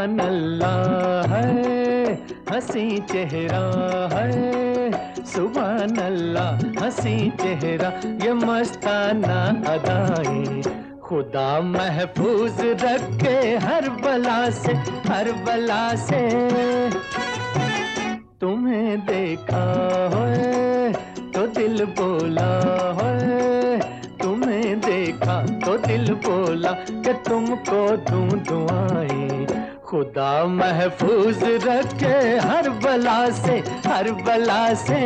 सुभान अल्लाह है, हंसी चेहरा है, सुभान अल्लाह हंसी चेहरा, ये मस्ताना अदाएं खुदा महफूज रखे हर बला से, हर बला से। तुम्हें देखा है तो दिल बोला है, तुम्हें देखा तो दिल बोला कि तुमको दूं दुआएं, खुदा महफूज रखे हर बला से, हर बला से।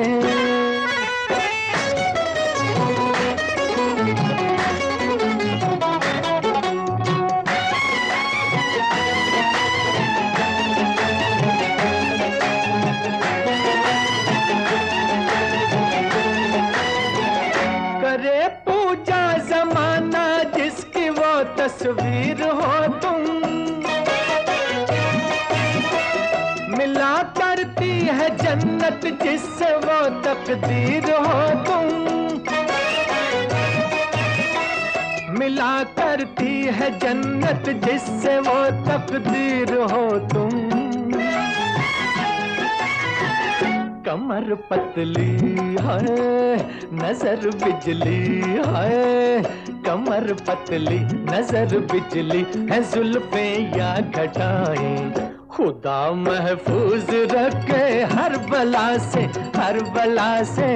करे पूजा जमाना जिसकी वो तस्वीर हो तुम, मिला करती है जन्नत जिससे वो तकदीर हो तुम, मिला करती है जन्नत जिससे वो तकदीर हो तुम। कमर पतली है नजर बिजली है, कमर पतली नजर बिजली है, जुल्फे या घटाएं खुदा महफूज रखे हर बला से, हर बला से।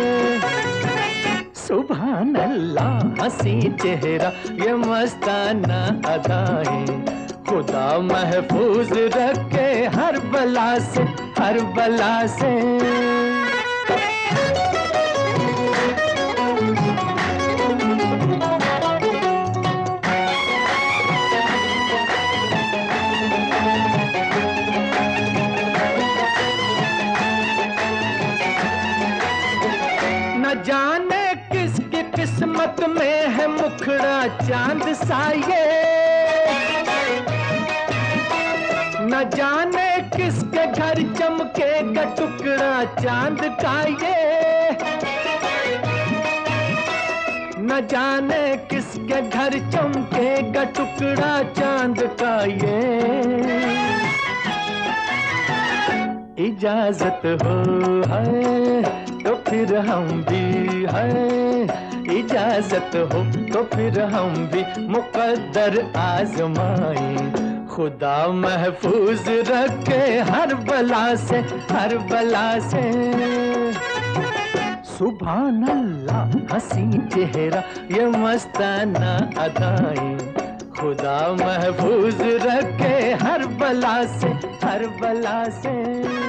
सुभान अल्लाह हंसी चेहरा, ये मस्ताना अदाएं खुदा महफूज रखे हर बला से, हर बला से। न जाने किसकी किस्मत में है मुखड़ा चांद सा ये, न जाने किसके घर चमकेगा टुकड़ा चांद का ये, न जाने किसके घर चमकेगा टुकड़ा चांद का ये। इजाजत हो है तो फिर हम भी है, इजाजत हो तो फिर हम भी मुकद्दर आजमाएं खुदा महफूज रखे हर बला से, हर बला से। सुभान अल्लाह हंसी चेहरा, ये मस्ताना अदाएं खुदा महफूज रखे हर बला से, हर बला से।